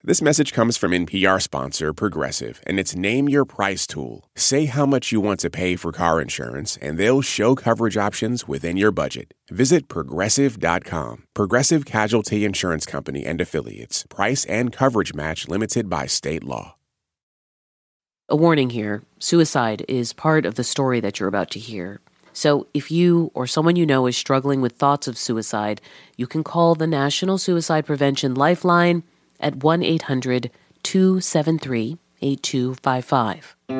This message comes from NPR sponsor Progressive, and it's Name Your Price tool. Say how much you want to pay for car insurance, and they'll show coverage options within your budget. Visit Progressive.com. Progressive Casualty Insurance Company and Affiliates. Price and coverage match limited by state law. A warning here, suicide is part of the story that you're about to hear. So if you or someone you know is struggling with thoughts of suicide, you can call the National Suicide Prevention Lifeline at 1-800-273-8255.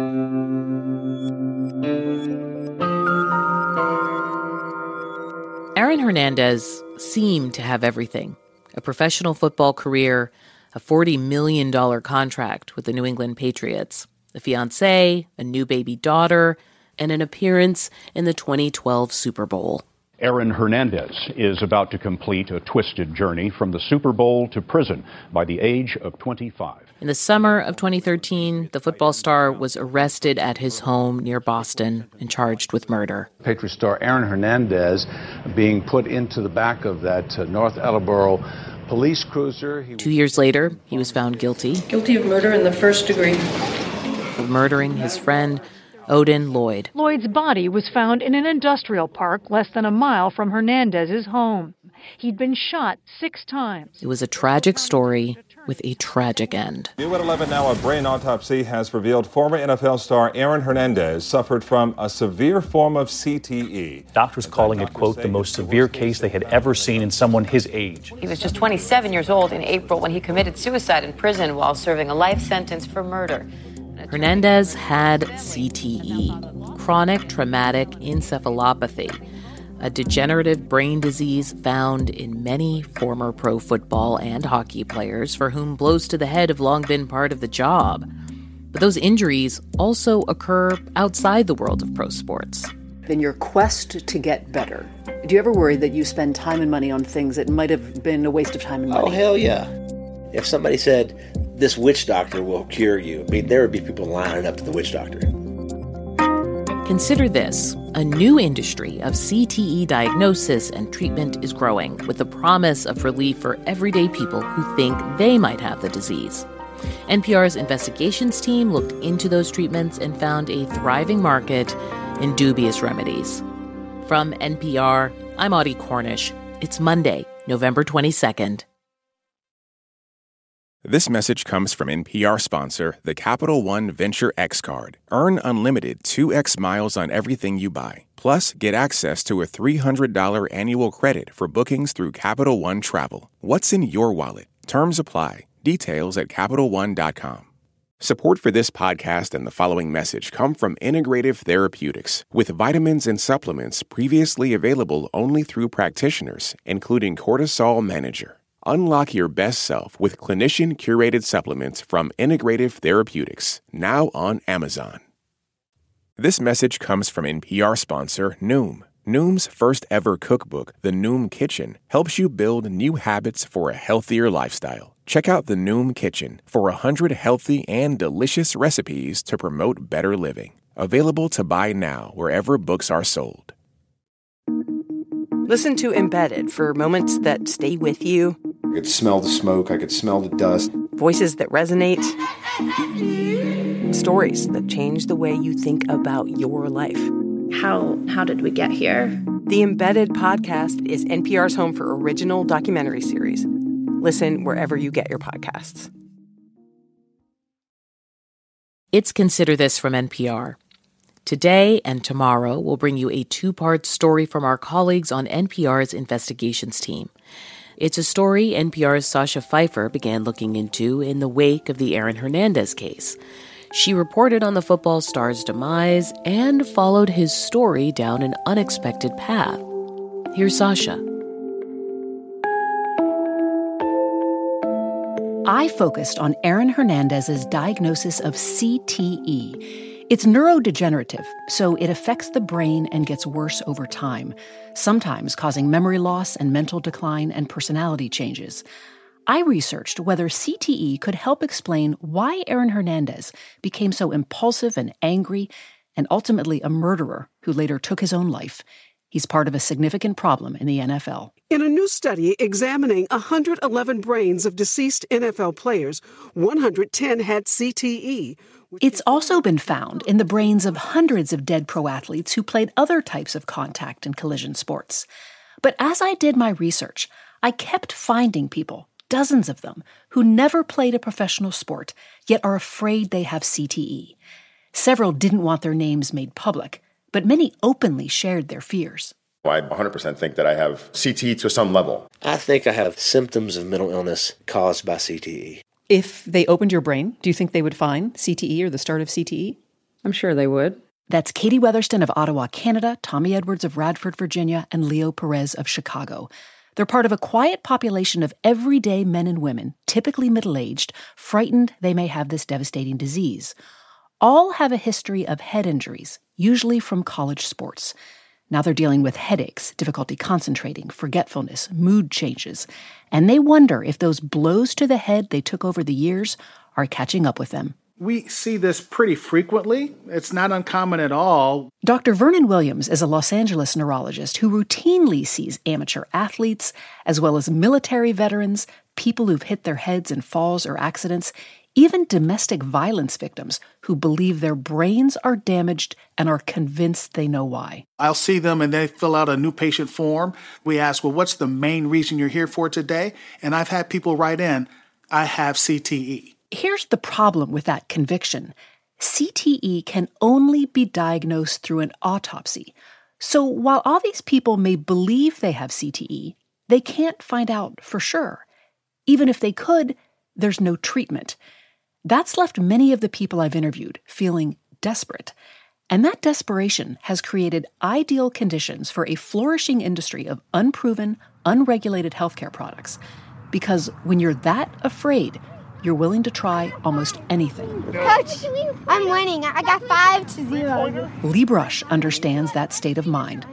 Aaron Hernandez seemed to have everything: a professional football career, a $40 million contract with the New England Patriots, a fiancée, a new baby daughter, and an appearance in the 2012 Super Bowl. Aaron Hernandez is about to complete a twisted journey from the Super Bowl to prison by the age of 25. In the summer of 2013, the football star was arrested at his home near Boston and charged with murder. Patriot star Aaron Hernandez being put into the back of that North Attleboro police cruiser. 2 years later, he was found guilty. Guilty of murder in the first degree. Of murdering his friend, Odin Lloyd. Lloyd's body was found in an industrial park less than a mile from Hernandez's home. He'd been shot 6 times. It was a tragic story with a tragic end. New at 11 now, a brain autopsy has revealed former NFL star Aaron Hernandez suffered from a severe form of CTE. Doctors calling it, quote, the most severe case they had ever seen in someone his age. He was just 27 years old in April when he committed suicide in prison while serving a life sentence for murder. Hernandez had CTE, chronic traumatic encephalopathy, a degenerative brain disease found in many former pro football and hockey players for whom blows to the head have long been part of the job. But those injuries also occur outside the world of pro sports. In your quest to get better, do you ever worry that you spend time and money on things that might have been a waste of time and money? Oh, hell yeah. If somebody said, this witch doctor will cure you, I mean, there would be people lining up to the witch doctor. Consider this. A new industry of CTE diagnosis and treatment is growing, with the promise of relief for everyday people who think they might have the disease. NPR's investigations team looked into those treatments and found a thriving market in dubious remedies. From NPR, I'm Audie Cornish. It's Monday, November 22nd. This message comes from NPR sponsor, the Capital One Venture X Card. Earn unlimited 2x miles on everything you buy. Plus, get access to a $300 annual credit for bookings through Capital One Travel. What's in your wallet? Terms apply. Details at CapitalOne.com. Support for this podcast and the following message come from Integrative Therapeutics, with vitamins and supplements previously available only through practitioners, including Cortisol Manager. Unlock your best self with clinician-curated supplements from Integrative Therapeutics, now on Amazon. This message comes from NPR sponsor Noom. Noom's first ever cookbook, The Noom Kitchen, helps you build new habits for a healthier lifestyle. Check out The Noom Kitchen for 100 healthy and delicious recipes to promote better living. Available to buy now wherever books are sold. Listen to Embedded for moments that stay with you. I could smell the smoke. I could smell the dust. Voices that resonate. Stories that change the way you think about your life. How did we get here? The Embedded podcast is NPR's home for original documentary series. Listen wherever you get your podcasts. It's Consider This from NPR. Today and tomorrow, we'll bring you a 2-part story from our colleagues on NPR's investigations team. It's a story NPR's Sasha Pfeiffer began looking into in the wake of the Aaron Hernandez case. She reported on the football star's demise and followed his story down an unexpected path. Here's Sasha. I focused on Aaron Hernandez's diagnosis of CTE. It's neurodegenerative, so it affects the brain and gets worse over time, sometimes causing memory loss and mental decline and personality changes. I researched whether CTE could help explain why Aaron Hernandez became so impulsive and angry and ultimately a murderer who later took his own life. He's part of a significant problem in the NFL. In a new study examining 111 brains of deceased NFL players, 110 had CTE. It's also been found in the brains of hundreds of dead pro athletes who played other types of contact and collision sports. But as I did my research, I kept finding people, dozens of them, who never played a professional sport, yet are afraid they have CTE. Several didn't want their names made public, but many openly shared their fears. I 100% think that I have CTE to some level. I think I have symptoms of mental illness caused by CTE. If they opened your brain, do you think they would find CTE or the start of CTE? I'm sure they would. That's Katie Weatherston of Ottawa, Canada, Tommy Edwards of Radford, Virginia, and Leo Perez of Chicago. They're part of a quiet population of everyday men and women, typically middle-aged, frightened they may have this devastating disease. All have a history of head injuries, usually from college sports. Now they're dealing with headaches, difficulty concentrating, forgetfulness, mood changes, and they wonder if those blows to the head they took over the years are catching up with them. We see this pretty frequently. It's not uncommon at all. Dr. Vernon Williams is a Los Angeles neurologist who routinely sees amateur athletes, as well as military veterans, people who've hit their heads in falls or accidents, even domestic violence victims who believe their brains are damaged and are convinced they know why. I'll see them and they fill out a new patient form. We ask, well, what's the main reason you're here for today? And I've had people write in, I have CTE. Here's the problem with that conviction. CTE can only be diagnosed through an autopsy. So while all these people may believe they have CTE, they can't find out for sure. Even if they could, there's no treatment. That's left many of the people I've interviewed feeling desperate. And that desperation has created ideal conditions for a flourishing industry of unproven, unregulated healthcare products. Because when you're that afraid, you're willing to try almost anything. Coach, I'm winning. I got 5-0. Lee Brush understands that state of mind.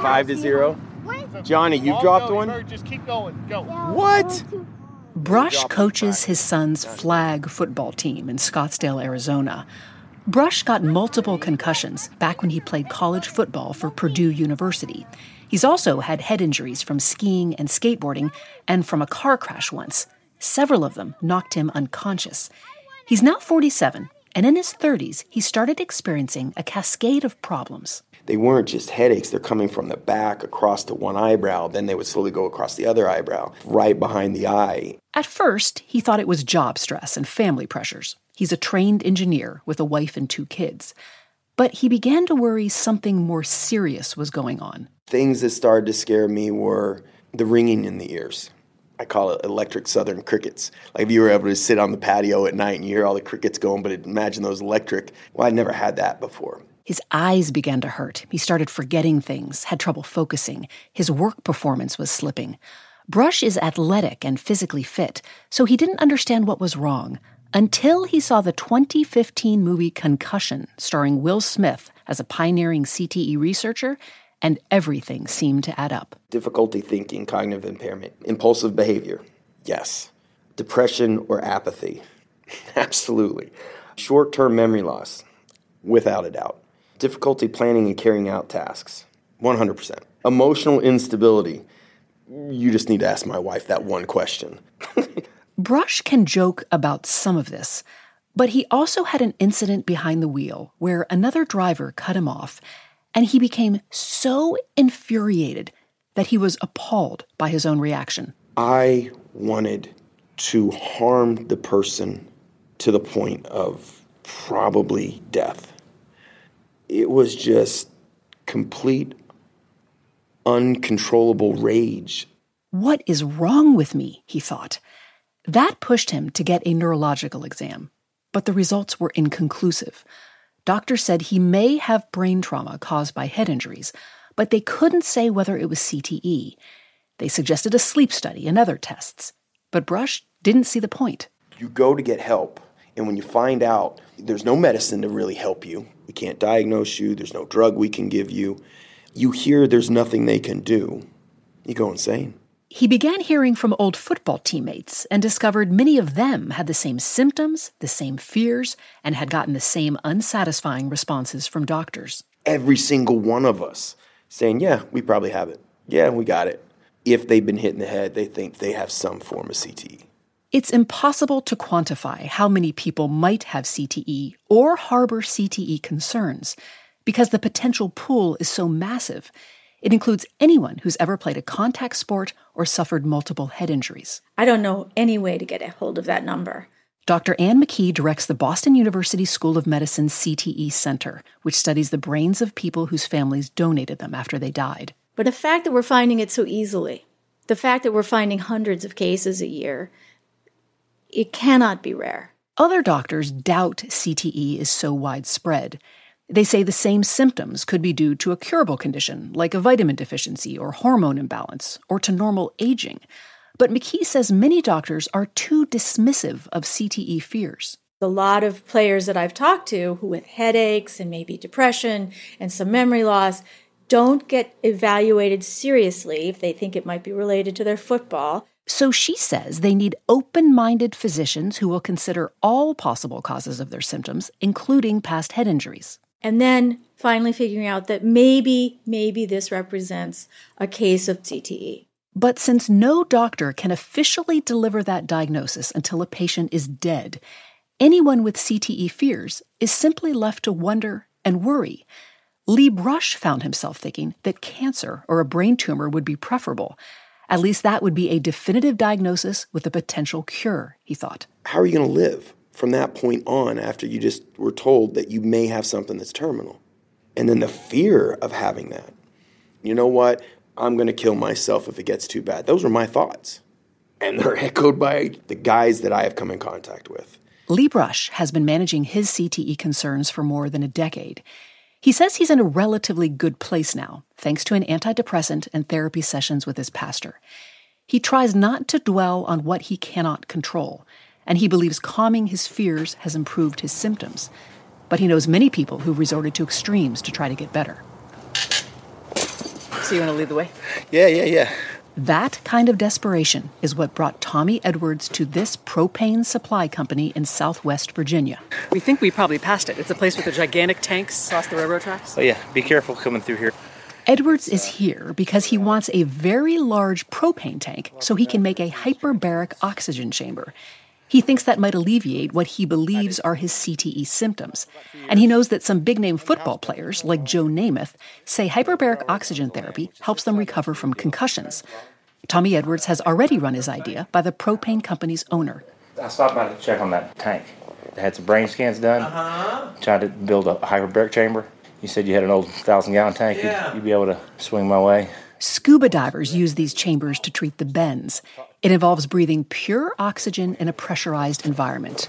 5-0? Johnny, you dropped one? Just keep going. Go. What? Brush coaches his son's flag football team in Scottsdale, Arizona. Brush got multiple concussions back when he played college football for Purdue University. He's also had head injuries from skiing and skateboarding and from a car crash once. Several of them knocked him unconscious. He's now 47, and in his 30s, he started experiencing a cascade of problems. They weren't just headaches. They're coming from the back across to one eyebrow. Then they would slowly go across the other eyebrow, right behind the eye. At first, he thought it was job stress and family pressures. He's a trained engineer with a wife and 2 kids. But he began to worry something more serious was going on. Things that started to scare me were the ringing in the ears. I call it electric southern crickets. Like if you were able to sit on the patio at night and you hear all the crickets going, but imagine those electric. Well, I'd never had that before. His eyes began to hurt. He started forgetting things, had trouble focusing. His work performance was slipping. Brush is athletic and physically fit, so he didn't understand what was wrong until he saw the 2015 movie Concussion, starring Will Smith as a pioneering CTE researcher, and everything seemed to add up. Difficulty thinking, cognitive impairment, impulsive behavior, yes. Depression or apathy, absolutely. Short-term memory loss, without a doubt. Difficulty planning and carrying out tasks, 100%. Emotional instability, you just need to ask my wife that one question. Brush can joke about some of this, but he also had an incident behind the wheel where another driver cut him off, and he became so infuriated that he was appalled by his own reaction. I wanted to harm the person to the point of probably death. It was just complete, uncontrollable rage. What is wrong with me, he thought. That pushed him to get a neurological exam, but the results were inconclusive. Doctors said he may have brain trauma caused by head injuries, but they couldn't say whether it was CTE. They suggested a sleep study and other tests, but Brush didn't see the point. You go to get help, and when you find out there's no medicine to really help you, we can't diagnose you, there's no drug we can give you, you hear there's nothing they can do, you go insane. He began hearing from old football teammates and discovered many of them had the same symptoms, the same fears, and had gotten the same unsatisfying responses from doctors. Every single one of us saying, yeah, we probably have it. Yeah, we got it. if they've been hit in the head, they think they have some form of CTE. It's impossible to quantify how many people might have CTE or harbor CTE concerns because the potential pool is so massive. It includes anyone who's ever played a contact sport or suffered multiple head injuries. I don't know any way to get a hold of that number. Dr. Ann McKee directs the Boston University School of Medicine's CTE Center, which studies the brains of people whose families donated them after they died. But the fact that we're finding it so easily, the fact that we're finding hundreds of cases a year, it cannot be rare. Other doctors doubt CTE is so widespread. They say the same symptoms could be due to a curable condition, like a vitamin deficiency or hormone imbalance, or to normal aging. But McKee says many doctors are too dismissive of CTE fears. A lot of players that I've talked to who with headaches and maybe depression and some memory loss don't get evaluated seriously if they think it might be related to their football. So she says they need open-minded physicians who will consider all possible causes of their symptoms, including past head injuries. And then finally figuring out that maybe this represents a case of CTE. But since no doctor can officially deliver that diagnosis until a patient is dead, anyone with CTE fears is simply left to wonder and worry. Lee Brush found himself thinking that cancer or a brain tumor would be preferable. At least that would be a definitive diagnosis with a potential cure, he thought. How are you going to live from that point on after you just were told that you may have something that's terminal? And then the fear of having that. You know what? I'm going to kill myself if it gets too bad. Those are my thoughts. And they're echoed by the guys that I have come in contact with. Lee Brush has been managing his CTE concerns for more than a decade. He says he's in a relatively good place now, thanks to an antidepressant and therapy sessions with his pastor. He tries not to dwell on what he cannot control, and he believes calming his fears has improved his symptoms. But he knows many people who've resorted to extremes to try to get better. So you want to lead the way? Yeah. That kind of desperation is what brought Tommy Edwards to this propane supply company in Southwest Virginia. We think we probably passed it. It's a place with the gigantic tanks across the railroad tracks. Oh yeah, be careful coming through here. Edwards is here because he wants a very large propane tank so he can make a hyperbaric oxygen chamber. He thinks that might alleviate what he believes are his CTE symptoms. And he knows that some big-name football players, like Joe Namath, say hyperbaric oxygen therapy helps them recover from concussions. Tommy Edwards has already run his idea by the propane company's owner. I stopped by to check on that tank. I had some brain scans done. Tried to build a hyperbaric chamber. You said you had an old 1,000-gallon tank. Yeah. You'd be able to swing my way. Scuba divers use these chambers to treat the bends. It involves breathing pure oxygen in a pressurized environment.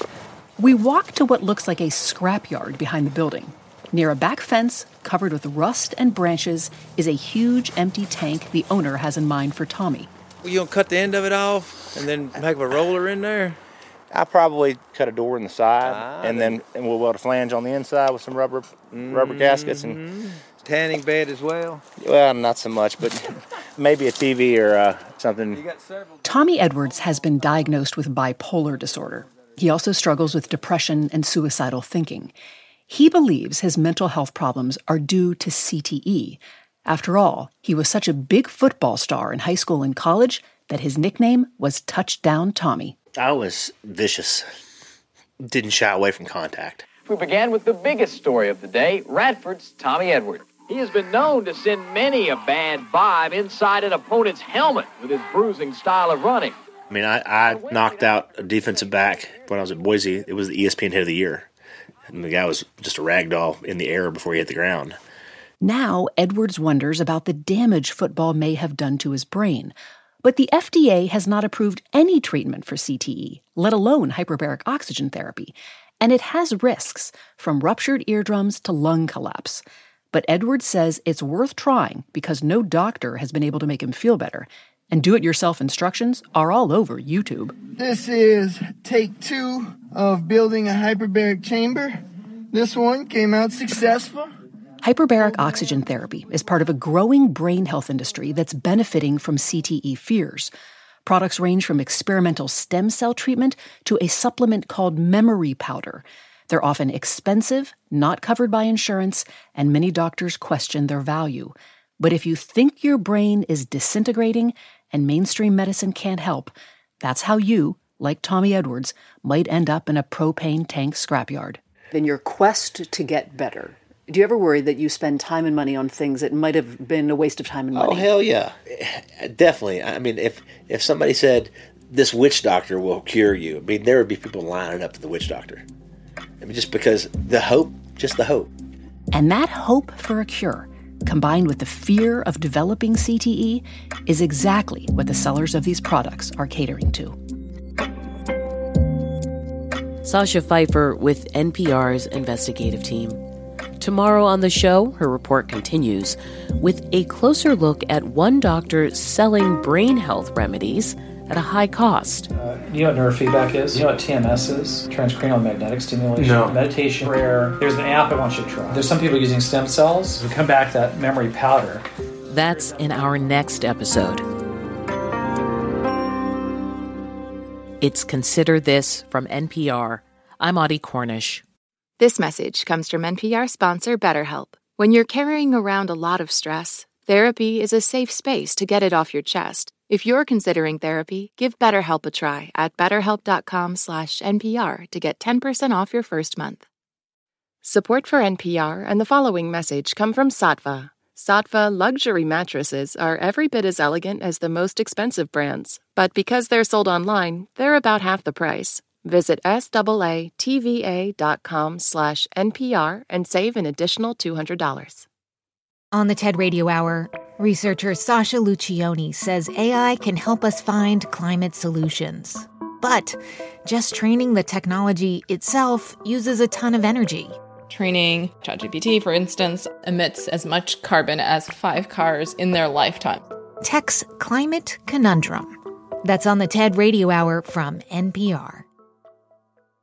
We walk to what looks like a scrapyard behind the building. Near a back fence, covered with rust and branches, is a huge empty tank the owner has in mind for Tommy. Well, you gonna cut the end of it off and then make a roller in there? I'll probably cut a door in the side, and we'll weld a flange on the inside with some rubber gaskets. And tanning bed as well? Well, not so much, but maybe a TV or something. Tommy Edwards has been diagnosed with bipolar disorder. He also struggles with depression and suicidal thinking. He believes his mental health problems are due to CTE. After all, he was such a big football star in high school and college that his nickname was Touchdown Tommy. I was vicious. Didn't shy away from contact. We began with the biggest story of the day, Radford's Tommy Edwards. He has been known to send many a bad vibe inside an opponent's helmet with his bruising style of running. I mean, I knocked out a defensive back when I was at Boise. It was the ESPN Head of the Year. And the guy was just a rag doll in the air before he hit the ground. Now, Edwards wonders about the damage football may have done to his brain. But the FDA has not approved any treatment for CTE, let alone hyperbaric oxygen therapy. And it has risks, from ruptured eardrums to lung collapse. But Edwards says it's worth trying because no doctor has been able to make him feel better. And do-it-yourself instructions are all over YouTube. This is take 2 of building a hyperbaric chamber. This one came out successful. Hyperbaric oxygen therapy is part of a growing brain health industry that's benefiting from CTE fears. Products range from experimental stem cell treatment to a supplement called memory powder. They're often expensive, not covered by insurance, and many doctors question their value. But if you think your brain is disintegrating and mainstream medicine can't help, that's how you, like Tommy Edwards, might end up in a propane tank scrapyard. In your quest to get better, do you ever worry that you spend time and money on things that might have been a waste of time and money? Oh, hell yeah. Definitely. I mean, if somebody said, this witch doctor will cure you, I mean, there would be people lining up to the witch doctor. I mean, just because the hope. And that hope for a cure, combined with the fear of developing CTE, is exactly what the sellers of these products are catering to. Sasha Pfeiffer with NPR's investigative team. Tomorrow on the show, her report continues with a closer look at one doctor selling brain health remedies at a high cost. You know what neurofeedback is? You know what TMS is? Transcranial magnetic stimulation. No. Meditation, prayer. There's an app I want you to try. There's some people using stem cells to come back that memory powder. That's in our next episode. It's Consider This from NPR. I'm Audie Cornish. This message comes from NPR sponsor BetterHelp. When you're carrying around a lot of stress, therapy is a safe space to get it off your chest. If you're considering therapy, give BetterHelp a try at betterhelp.com/NPR to get 10% off your first month. Support for NPR and the following message come from Saatva. Saatva luxury mattresses are every bit as elegant as the most expensive brands, but because they're sold online, they're about half the price. Visit SAATVA.com/NPR and save an additional $200. On the TED Radio Hour, researcher Sasha Lucioni says AI can help us find climate solutions. But just training the technology itself uses a ton of energy. Training ChatGPT, for instance, emits as much carbon as 5 cars in their lifetime. Tech's Climate Conundrum. That's on the TED Radio Hour from NPR.